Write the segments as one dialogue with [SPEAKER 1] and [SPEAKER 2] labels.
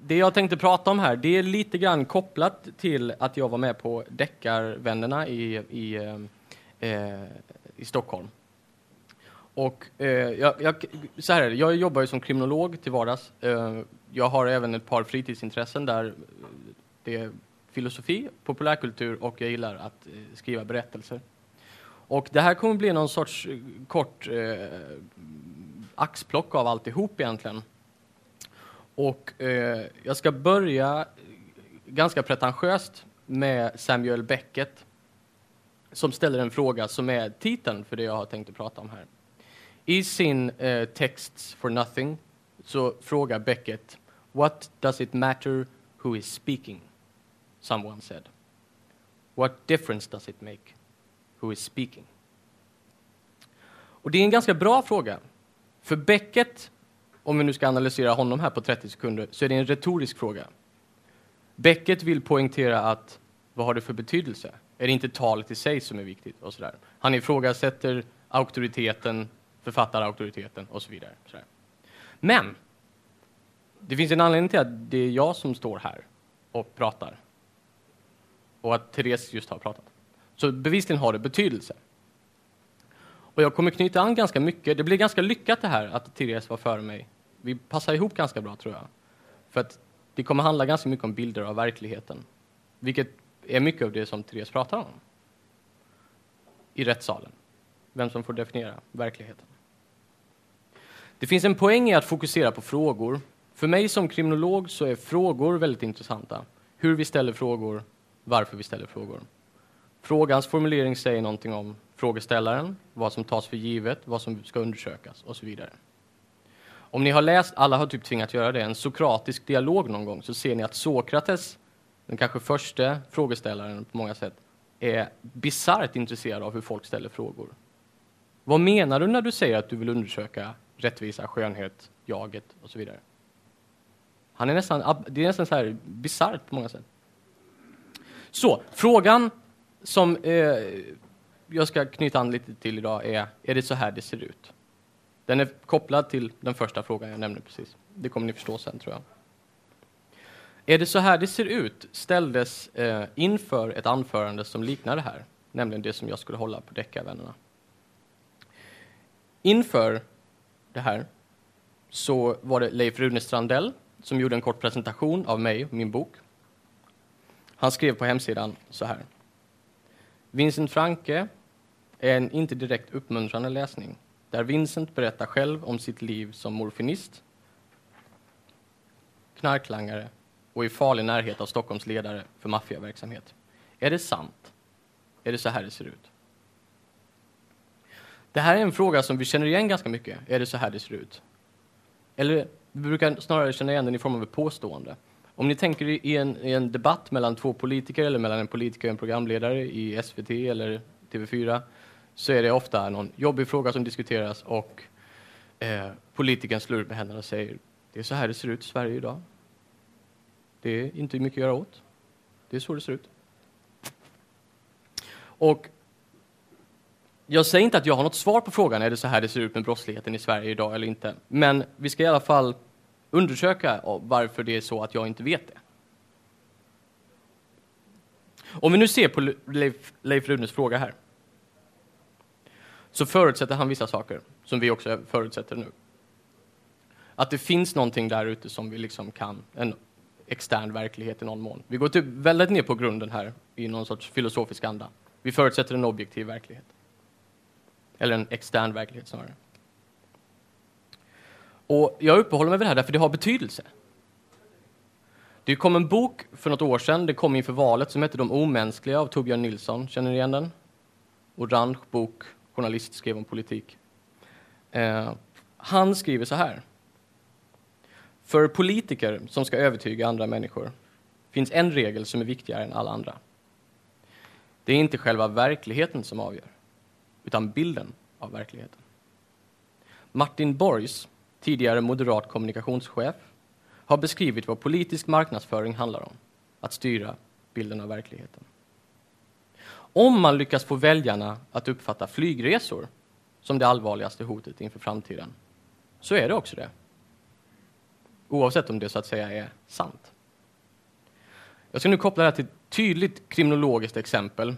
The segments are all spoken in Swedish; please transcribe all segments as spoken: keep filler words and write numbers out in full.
[SPEAKER 1] det jag tänkte prata om här, det är lite grann kopplat till att jag var med på Deckarvännerna i, i, eh, i Stockholm. Och eh, jag, jag, så här är det, jag jobbar ju som kriminolog till vardags. Eh, jag har även ett par fritidsintressen där det är filosofi, populärkultur och jag gillar att eh, skriva berättelser. Och det här kommer bli någon sorts kort eh, axplock av alltihop egentligen. Och eh, jag ska börja ganska pretentiöst med Samuel Beckett som ställer en fråga som är titeln för det jag har tänkt att prata om här. I sin eh, Texts for Nothing så frågar Beckett: What does it matter who is speaking? Someone said. What difference does it make who is speaking? Och det är en ganska bra fråga. För Beckett, om vi nu ska analysera honom här på trettio sekunder, så är det en retorisk fråga. Beckett vill poängtera att vad har det för betydelse? Är det inte talet i sig som är viktigt? Och sådär. Han ifrågasätter auktoriteten, författarauktoriteten och så vidare. Sådär. Men det finns en anledning till att det är jag som står här och pratar. Och att Therese just har pratat. Så bevisligen har det betydelse. Och jag kommer knyta an ganska mycket. Det blir ganska lyckat det här att Therese var före mig. Vi passar ihop ganska bra, tror jag. För att det kommer handla ganska mycket om bilder av verkligheten. Vilket är mycket av det som Therese pratar om. I rättssalen. Vem som får definiera verkligheten. Det finns en poäng i att fokusera på frågor. För mig som kriminolog så är frågor väldigt intressanta. Hur vi ställer frågor, varför vi ställer frågor. Frågans formulering säger någonting om frågeställaren, vad som tas för givet, vad som ska undersökas och så vidare. Om ni har läst, alla har typ tvingat göra det, en sokratisk dialog någon gång, så ser ni att Sokrates, den kanske första frågeställaren på många sätt, är bisarrt intresserad av hur folk ställer frågor. Vad menar du när du säger att du vill undersöka rättvisa, skönhet, jaget och så vidare? Han är nästan, det är nästan så här bisarrt på många sätt. Så, frågan som eh, jag ska knyta an lite till idag är, är det så här det ser ut? Den är kopplad till den första frågan jag nämnde precis. Det kommer ni förstå sen, tror jag. Är det så här det ser ut ställdes eh, inför ett anförande som liknar det här. Nämligen det som jag skulle hålla på Deckarvännerna. Inför det här så var det Leif Rune Strandell som gjorde en kort presentation av mig och min bok. Han skrev på hemsidan så här: Vincent Franke är en inte direkt uppmuntrande läsning, där Vincent berättar själv om sitt liv som morfinist, knarklangare och i farlig närhet av Stockholms ledare för maffiaverksamhet. Är det sant? Är det så här det ser ut? Det här är en fråga som vi känner igen ganska mycket. Är det så här det ser ut? Eller vi brukar snarare känna igen den i form av ett påstående. Om ni tänker i en, i en debatt mellan två politiker eller mellan en politiker och en programledare i S V T eller T V fyra, så är det ofta någon jobbig fråga som diskuteras och eh, politikern slår ut med händerna och säger: det är så här det ser ut i Sverige idag. Det är inte mycket att göra åt. Det är så det ser ut. Och jag säger inte att jag har något svar på frågan, är det så här det ser ut med brottsligheten i Sverige idag eller inte. Men vi ska i alla fall undersöka varför det är så att jag inte vet det. Om vi nu ser på Leif, Leif Runes fråga här, så förutsätter han vissa saker som vi också förutsätter nu. Att det finns någonting där ute som vi liksom kan, en extern verklighet i någon mån. Vi går typ väldigt ner på grunden här i någon sorts filosofisk anda. Vi förutsätter en objektiv verklighet. Eller en extern verklighet snarare. Och jag uppehåller mig vid det här därför det har betydelse. Det kom en bok för något år sedan, det kom inför valet, som heter De omänskliga av Torbjörn Nilsson. Känner ni igen den? Orange bok, journalist, skrev om politik. Eh, han skriver så här: för politiker som ska övertyga andra människor finns en regel som är viktigare än alla andra. Det är inte själva verkligheten som avgör, utan bilden av verkligheten. Martin Borgs, tidigare moderat kommunikationschef, har beskrivit vad politisk marknadsföring handlar om. Att styra bilden av verkligheten. Om man lyckas få väljarna att uppfatta flygresor som det allvarligaste hotet inför framtiden, så är det också det. oavsett om det så att säga är sant. Jag ska nu koppla det här till ett tydligt kriminologiskt exempel.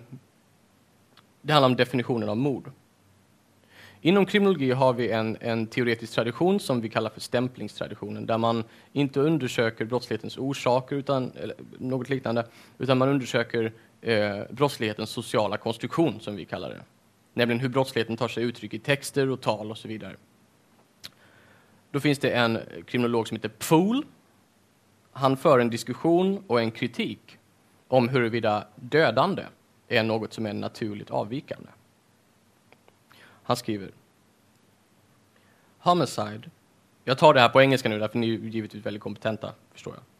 [SPEAKER 1] Det handlar om definitionen av mord. Inom kriminologi har vi en, en teoretisk tradition som vi kallar för stämplingstraditionen, där man inte undersöker brottslighetens orsaker utan eller något liknande, utan man undersöker eh, brottslighetens sociala konstruktion, som vi kallar det. Nämligen hur brottsligheten tar sig uttryck i texter och tal och så vidare. Då finns det en kriminolog som heter Poole. Han för en diskussion och en kritik om huruvida dödande är något som är naturligt avvikande. Han skriver: Homicide. Jag tar det här på engelska nu, därför ni är givetvis väldigt kompetenta, förstår jag.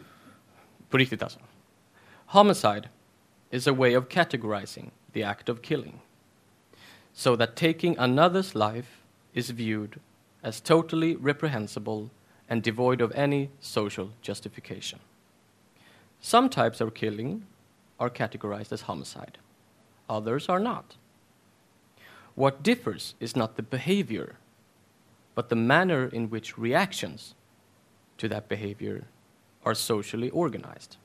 [SPEAKER 1] På riktigt alltså. Homicide is a way of categorizing the act of killing, so that taking another's life is viewed as totally reprehensible and devoid of any social justification. Some types of killing are categorized as homicide. Others are not. What differs is not the behavior, but the manner in which reactions to that behavior are socially organized.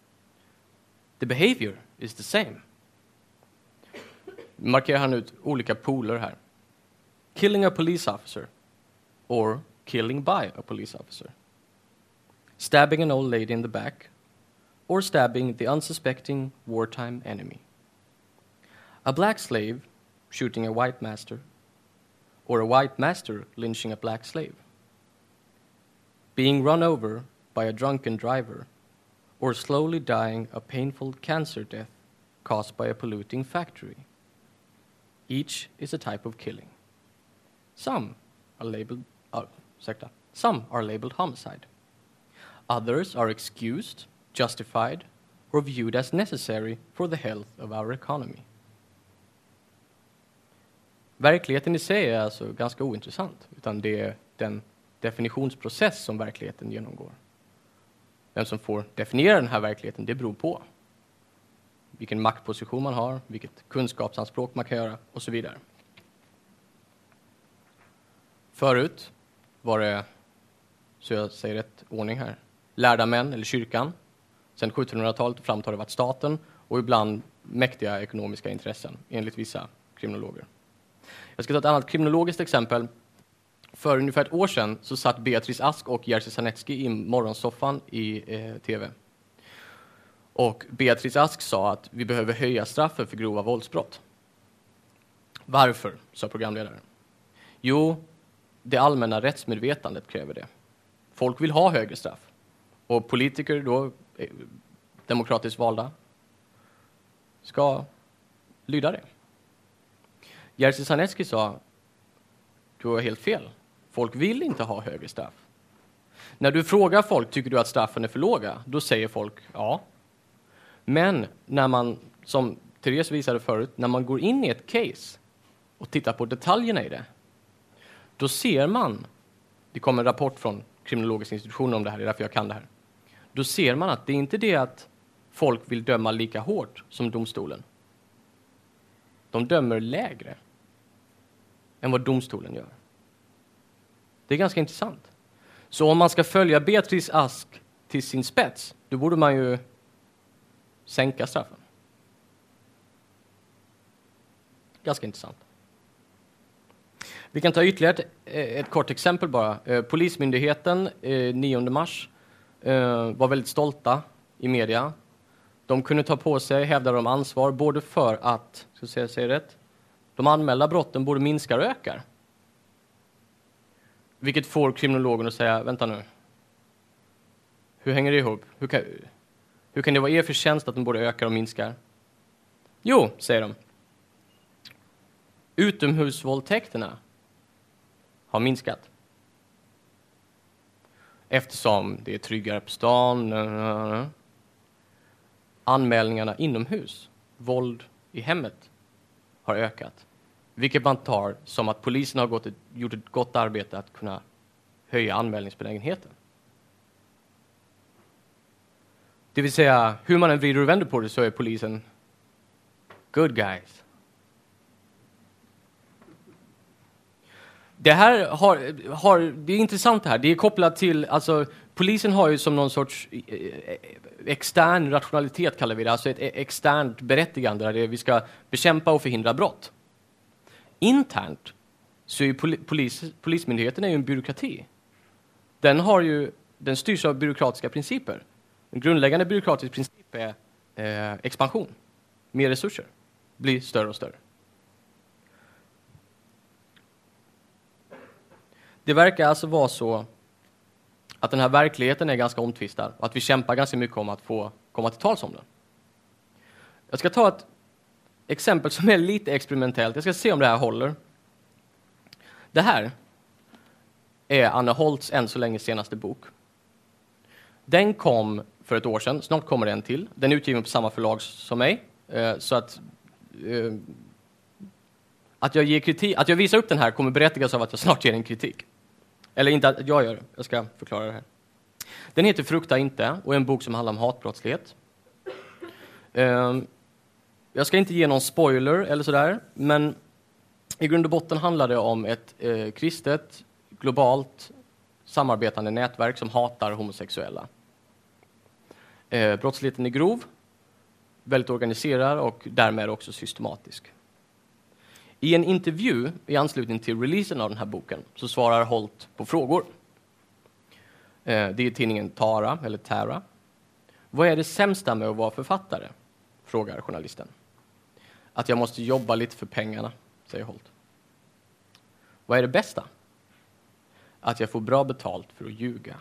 [SPEAKER 1] The behavior is the same. Markerar han ut olika poler här. Killing a police officer or killing by a police officer. Stabbing an old lady in the back or stabbing the unsuspecting wartime enemy. A black slave shooting a white master, or a white master lynching a black slave. Being run over by a drunken driver, or slowly dying a painful cancer death caused by a polluting factory. Each is a type of killing. Some are labeled, uh, ursäkta, some are labeled homicide. Others are excused, justified, or viewed as necessary for the health of our economy. Verkligheten i sig är alltså ganska ointressant, utan det är den definitionsprocess som verkligheten genomgår. Vem som får definiera den här verkligheten, det beror på vilken maktposition man har, vilket kunskapsanspråk man kan göra och så vidare. Förut var det, så jag säger rätt ordning här, lärda män eller kyrkan. Sen sjuttonhundratalet och framåt har det varit staten och ibland mäktiga ekonomiska intressen, enligt vissa kriminologer. Jag ska ta ett annat kriminologiskt exempel. För ungefär ett år sedan så satt Beatrice Ask och Jerzy Sarnecki i morgonsoffan i eh, tv. Och Beatrice Ask sa att vi behöver höja straffen för grova våldsbrott. Varför, sa programledaren. Jo, det allmänna rättsmedvetandet kräver det. Folk vill ha högre straff. Och politiker, då eh, demokratiskt valda, ska lyda det. Jerzy Sarnecki sa, du har helt fel. Folk vill inte ha högre straff. När du frågar folk, tycker du att straffen är för låga? Då säger folk, ja. Men när man, som Therese visade förut, när man går in i ett case och tittar på detaljerna i det, då ser man, det kommer en rapport från kriminologiska institutioner om det här, det är därför jag kan det här. Då ser man att det är inte det att folk vill döma lika hårt som domstolen. De dömer lägre än vad domstolen gör. Det är ganska intressant. Så om man ska följa Beatrice Ask till sin spets, då borde man ju sänka straffen. Ganska intressant. Vi kan ta ytterligare ett, ett kort exempel bara. Eh, Polismyndigheten eh, nionde mars eh, var väldigt stolta i media. De kunde ta på sig, hävda de ansvar, både för att, ska jag säga rätt, de anmälda brotten både minskar och ökar. Vilket får kriminologen att säga, vänta nu. Hur hänger det ihop? Hur kan, hur kan det vara er förtjänst att de både ökar och minskar? Jo, säger de. Utomhusvåldtäkterna har minskat. Eftersom det är tryggare på stan. Anmälningarna inomhus, våld i hemmet, har ökat. Vilket man tar som att polisen har gått ett, gjort ett gott arbete att kunna höja anmälningsbenägenheten. Det vill säga, hur man än vrider och vänder på det så är polisen good guys. Det här har, har, det är intressant det här. Det är kopplat till, alltså polisen har ju som någon sorts extern rationalitet kallar vi det. Alltså ett externt berättigande där det är, vi ska bekämpa och förhindra brott. Internt så är ju polis, polismyndigheten är ju en byråkrati. Den har ju, den styrs av byråkratiska principer. En grundläggande byråkratisk princip är eh, expansion. Mer resurser. Blir större och större. Det verkar alltså vara så att den här verkligheten är ganska omtvistad och att vi kämpar ganska mycket om att få komma till tals om den. Jag ska ta ett exempel som är lite experimentellt. Jag ska se om det här håller. Det här är Anna Holts än så länge senaste bok. Den kom för ett år sedan. Snart kommer den till. Den är utgiven på samma förlag som mig. Så att, att, jag ger kritik, att jag visar upp den här kommer berättigas av att jag snart ger en kritik. Eller inte att jag gör det. Jag ska förklara det här. Den heter Frukta inte och är en bok som handlar om hatbrottslighet. Jag ska inte ge någon spoiler eller sådär, men i grund och botten handlar det om ett eh, kristet, globalt samarbetande nätverk som hatar homosexuella. Eh, brottsligheten är grov, väldigt organiserad och därmed också systematisk. I en intervju i anslutning till releasen av den här boken så svarar Holt på frågor. Eh, det är tidningen Tara, eller Tara. Vad är det sämsta med att vara författare? Frågar journalisten. Att jag måste jobba lite för pengarna, säger Holt. Vad är det bästa? Att jag får bra betalt för att ljuga.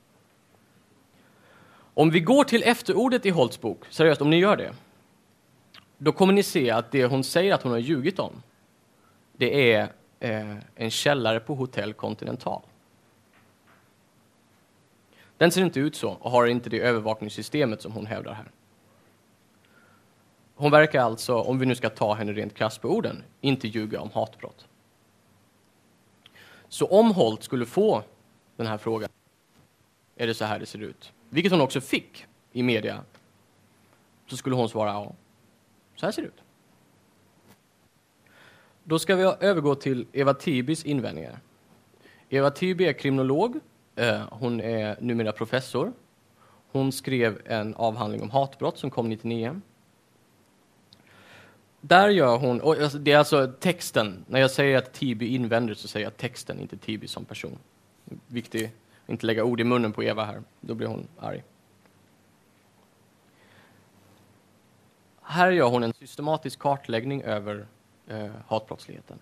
[SPEAKER 1] Om vi går till efterordet i Holts bok, seriöst om ni gör det, då kommer ni se att det hon säger att hon har ljugit om, det är eh, en källare på Hotell Continental. Den ser inte ut så och har inte det övervakningssystemet som hon hävdar här. Hon verkar alltså, om vi nu ska ta henne rent krasst på orden, inte ljuga om hatbrott. Så om Holt skulle få den här frågan, är det så här det ser ut? Vilket hon också fick i media, så skulle hon svara ja, så här ser det ut. Då ska vi övergå till Eva Tibys invändningar. Eva Tiby är kriminolog. Hon är numera professor. Hon skrev en avhandling om hatbrott som kom nittionio. Där gör hon, och det är alltså texten, när jag säger att Tiby invänder så säger jag texten, inte Tiby som person. Viktigt att inte lägga ord i munnen på Eva här, då blir hon arg. Här gör hon en systematisk kartläggning över eh, hatbrottsligheten.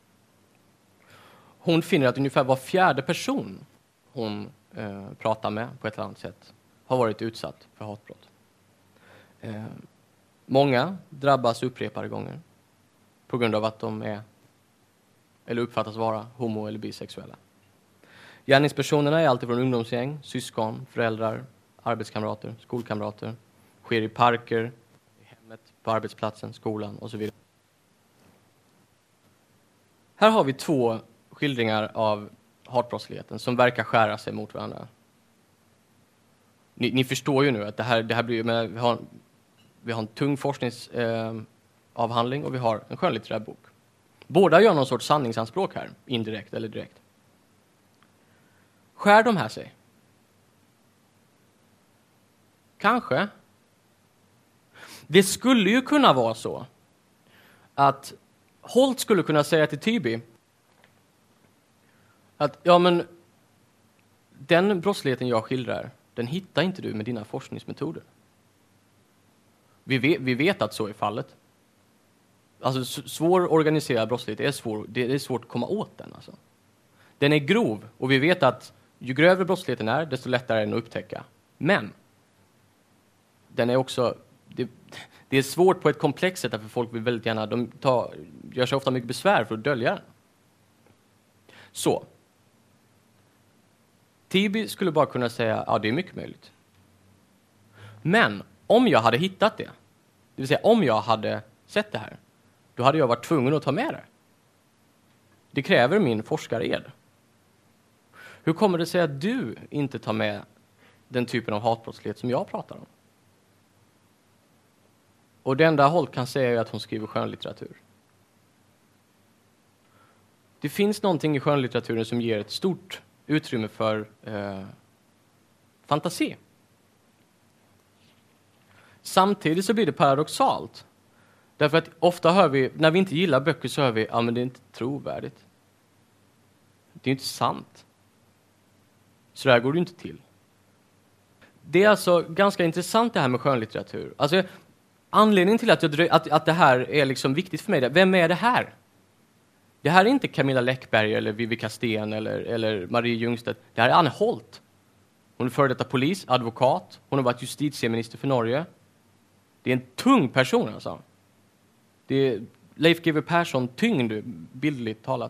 [SPEAKER 1] Hon finner att ungefär var fjärde person hon eh, pratar med på ett eller annat sätt har varit utsatt för hatbrott. Eh, många drabbas upprepade gånger på grund av att de är eller uppfattas vara homo- eller bisexuella. Gärningspersonerna är alltid från ungdomsgäng, syskon, föräldrar, arbetskamrater, skolkamrater, sker i parker, i hemmet, på arbetsplatsen, skolan och så vidare. Här har vi två skildringar av hatbrottsligheten som verkar skära sig mot varandra. Ni, ni förstår ju nu att det här, det här blir med, vi, har, vi har en tung forskningsavhandling eh, och vi har en skönlitterär bok. Båda gör någon sorts sanningsanspråk här, indirekt eller direkt. Skär de här sig? Kanske. Det skulle ju kunna vara så att Holt skulle kunna säga till Tiby att ja, men den brottsligheten jag skildrar, den hittar inte du med dina forskningsmetoder. Vi vet, vi vet att så är fallet. Alltså svår organiserad brottslighet är svår, det är svårt att komma åt den. Alltså. Den är grov och vi vet att ju grövre brottsligheten är, desto lättare är den att upptäcka. Men den är också, det, det är svårt på ett komplext sätt för folk vill väldigt gärna, de tar, gör sig ofta mycket besvär för att dölja den. Så. Tiby skulle bara kunna säga, ja det är mycket möjligt. Men om jag hade hittat det, det vill säga om jag hade sett det här, då hade jag varit tvungen att ta med det. Det kräver min forskared. Hur kommer det sig att du inte tar med den typen av hatbrottslighet som jag pratar om? Och det enda Holt kan säga är att hon skriver skönlitteratur. det finns någonting i skönlitteraturen som ger ett stort utrymme för eh, fantasi. Samtidigt så blir det paradoxalt. Därför att ofta hör vi, när vi inte gillar böcker så hör vi, ja men det är inte trovärdigt. Det är inte sant. Så där går det inte till. Det är alltså ganska intressant det här med skönlitteratur. Alltså, anledningen till att, jag, att, att det här är liksom viktigt för mig, vem är det här? Det här är inte Camilla Läckberg eller Vivica Sten eller, eller Marie Ljungstedt. Det här är Anne Holt. Hon är före detta polis, advokat. Hon har varit justitieminister för Norge. Det är en tung person alltså. Det är Leif G W Persson tyngd, bildligt talat.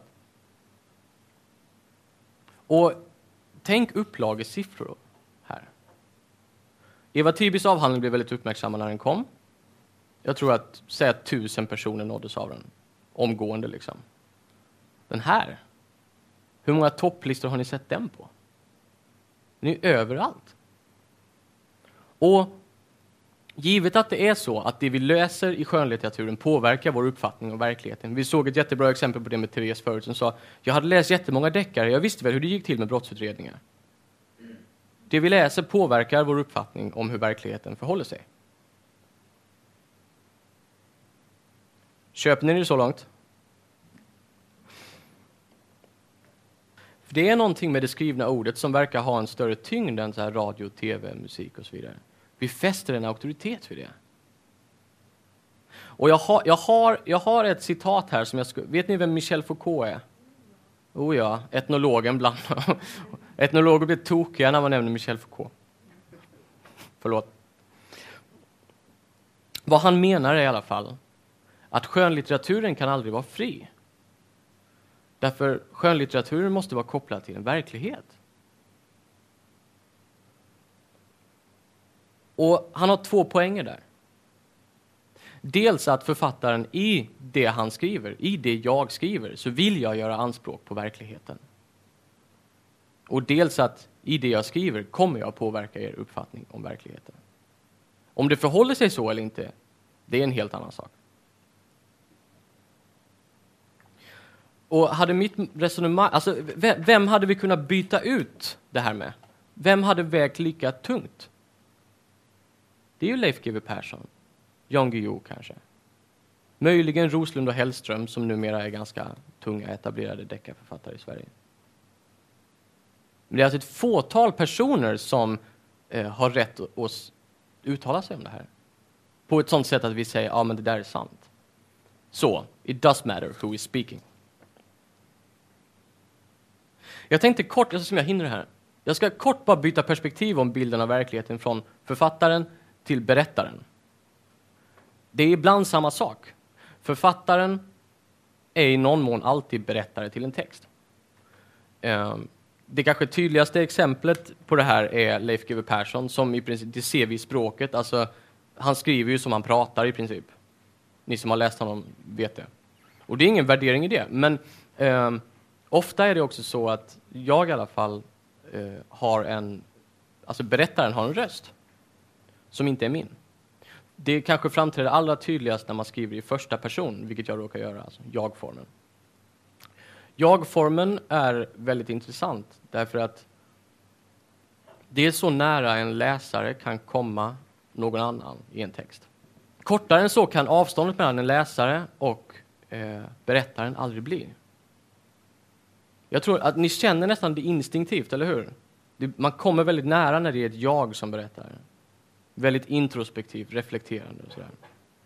[SPEAKER 1] Och tänk upplagesiffror här. Eva Tibys avhandling blev väldigt uppmärksammad när den kom. Jag tror att, säg att tusen personer nåddes av den. Omgående liksom. Den här. Hur många topplistor har ni sett den på? Den är överallt. Och givet att det är så att det vi läser i skönlitteraturen påverkar vår uppfattning om verkligheten. Vi såg ett jättebra exempel på det med Therese förut som sa, jag hade läst jättemånga deckare, jag visste väl hur det gick till med brottsutredningar. Det vi läser påverkar vår uppfattning om hur verkligheten förhåller sig. Köper ni det så långt? För det är någonting med det skrivna ordet som verkar ha en större tyngd än så här radio, tv, musik och så vidare. Vi fäster en auktoritet för det. Och jag har, jag har, jag har ett citat här som jag skulle... Vet ni vem Michel Foucault är? Oh ja, etnologen bland... Etnologer blir tokiga när man nämner Michel Foucault. Förlåt. Vad han menar är i alla fall att skönlitteraturen kan aldrig vara fri. Därför skönlitteraturen måste vara kopplad till en verklighet. Och han har två poänger där. Dels att författaren i det han skriver, i det jag skriver, så vill jag göra anspråk på verkligheten. Och dels att i det jag skriver kommer jag påverka er uppfattning om verkligheten. Om det förhåller sig så eller inte, det är en helt annan sak. Och hade mitt resonemang, alltså vem hade vi kunnat byta ut det här med? Vem hade vägt lika tungt? Det är ju Leif G W Persson, Jan Guillou kanske. Möjligen Roslund och Hellström som numera är ganska tunga etablerade deckarförfattare i Sverige. Men det är alltså ett fåtal personer som eh, har rätt att, att uttala sig om det här. På ett sånt sätt att vi säger, ja men det där är sant. Så, it does matter who is speaking. Jag tänkte kort, jag ska se om jag hinner det här. Jag ska kort bara byta perspektiv om bilden av verkligheten från författaren till berättaren. Det är ibland samma sak. Författaren är i någon mån alltid berättare till en text. Det kanske tydligaste exemplet på det här är Leif G W Persson som i princip, det ser vi i språket. Alltså, han skriver ju som han pratar i princip. Ni som har läst honom vet det. Och det är ingen värdering i det. Men eh, ofta är det också så att jag i alla fall eh, har en... Alltså berättaren har en röst som inte är min. Det kanske framträder allra tydligast när man skriver i första person, vilket jag råkar göra, alltså jag-formen. Jag-formen är väldigt intressant därför att det är så nära en läsare kan komma någon annan i en text. Kortare än så kan avståndet mellan en läsare och eh, berättaren aldrig bli. Jag tror att ni känner nästan det instinktivt, eller hur? Det, man kommer väldigt nära när det är ett jag som berättar. Väldigt introspektivt, reflekterande och sådär.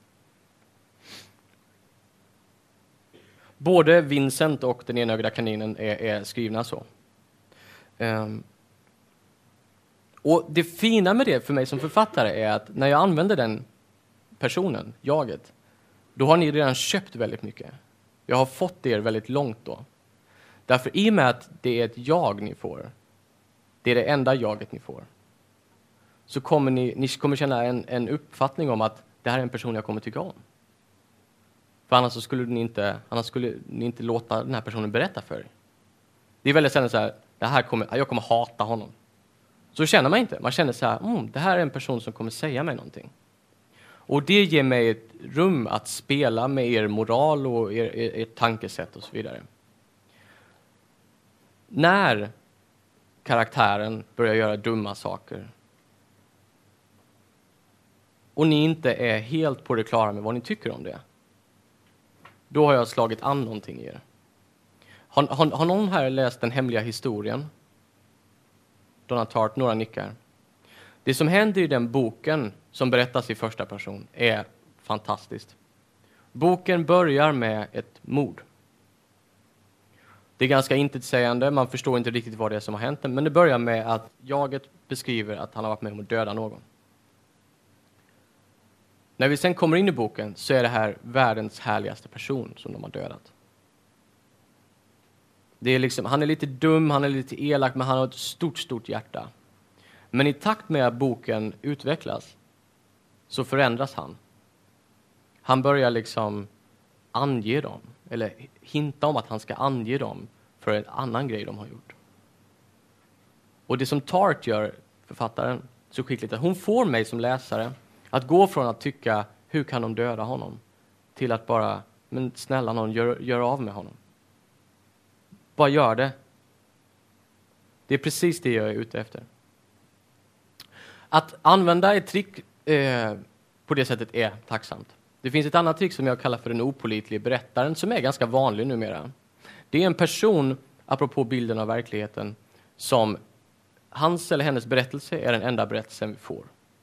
[SPEAKER 1] Både Vincent och Den enögda kaninen är, är skrivna så. Um, och det fina med det för mig som författare är att när jag använder den personen, jaget, då har ni redan köpt väldigt mycket. Jag har fått er väldigt långt då. Därför i och med att det är ett jag ni får, det är det enda jaget ni får, så kommer ni, ni kommer känna en, en uppfattning om att det här är en person jag kommer tycka om. För annars så skulle ni inte, annars skulle ni inte låta den här personen berätta för er. Det är väldigt sällan så här, det här kommer, jag kommer hata honom. Så känner man inte. Man känner så här, mm, det här är en person som kommer säga mig någonting. Och det ger mig ett rum att spela med er moral och er, er, er tankesätt och så vidare. när karaktären börjar göra dumma saker och ni inte är helt på det klara med vad ni tycker om det, då har jag slagit an någonting i er. Har, har, har någon här läst Den hemliga historien? Donna Tartt, några nickar. Det som händer i den boken som berättas i första person är fantastiskt. Boken börjar med ett mord. Det är ganska intetsägande, man förstår inte riktigt vad det är som har hänt, men det börjar med att jaget beskriver att han har varit med om att döda någon. När vi sen kommer in i boken så är det här världens härligaste person som de har dödat. Det är liksom, han är lite dum, han är lite elak, men han har ett stort, stort hjärta. Men i takt med att boken utvecklas så förändras han. Han börjar liksom ange dem, eller hinta om att han ska ange dem för en annan grej de har gjort. Och det som Tartt gör, författaren, så skickligt, att hon får mig som läsare att gå från att tycka, hur kan de döda honom? Till att bara, men snälla någon, gör, gör av med honom. Bara gör det. Det är precis det jag är ute efter. Att använda ett trick eh, på det sättet är tacksamt. Det finns ett annat trick som jag kallar för den opålitliga berättaren, som är ganska vanlig numera. Det är en person, apropå bilden av verkligheten, som hans eller hennes berättelse är den enda berättelsen vi får.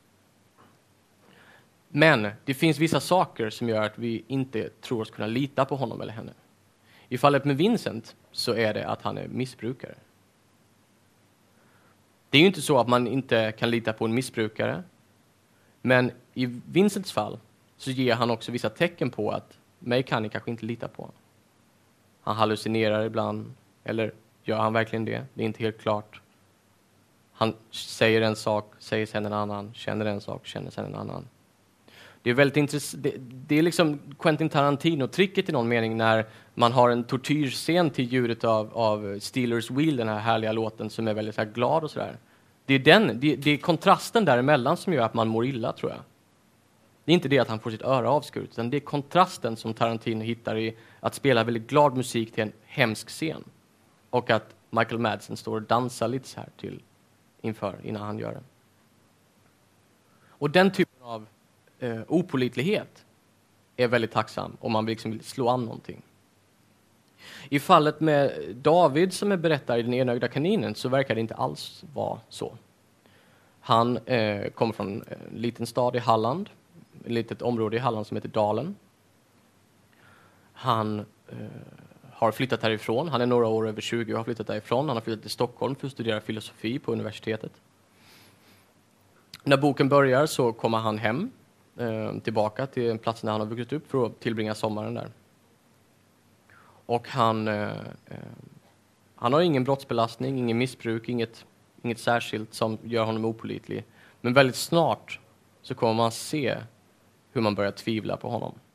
[SPEAKER 1] Men det finns vissa saker som gör att vi inte tror oss kunna lita på honom eller henne. I fallet med Vincent så är det att han är missbrukare. Det är ju inte så att man inte kan lita på en missbrukare. Men i Vincents fall så ger han också vissa tecken på att mig kan ni kanske inte lita på. Han hallucinerar ibland. Eller gör han verkligen det? Det är inte helt klart. Han säger en sak, säger sen en annan. Känner en sak, känner sen en annan. Det är väldigt intressant. Det, det är liksom Quentin Tarantino-tricket i någon mening när man har en tortyrscen till ljudet av, av Steelers Wheel, den här härliga låten som är väldigt så här glad och sådär. Det är, den, det, det är kontrasten däremellan som gör att man mår illa, tror jag. Det är inte det att han får sitt öra avskuret, utan det är kontrasten som Tarantino hittar i att spela väldigt glad musik till en hemsk scen. Och att Michael Madsen står och dansar lite så här till inför innan han gör det. Och den typen av eh, opålitlighet är väldigt tacksam om man liksom vill slå an någonting. I fallet med David som är berättare i Den enögda kaninen så verkar det inte alls vara så. Han eh, kommer från en liten stad i Halland, ett litet område i Halland som heter Dalen. Han eh, har flyttat härifrån, han är några år över tjugo och har flyttat därifrån. Han har flyttat till Stockholm för att studera filosofi på universitetet. När boken börjar så kommer han hem eh, tillbaka till en plats där han har vuxit upp för att tillbringa sommaren där. Och han, eh, eh, han har ingen brottsbelastning, ingen missbruk, inget, inget särskilt som gör honom opålitlig. Men väldigt snart så kommer man se hur man börjar tvivla på honom.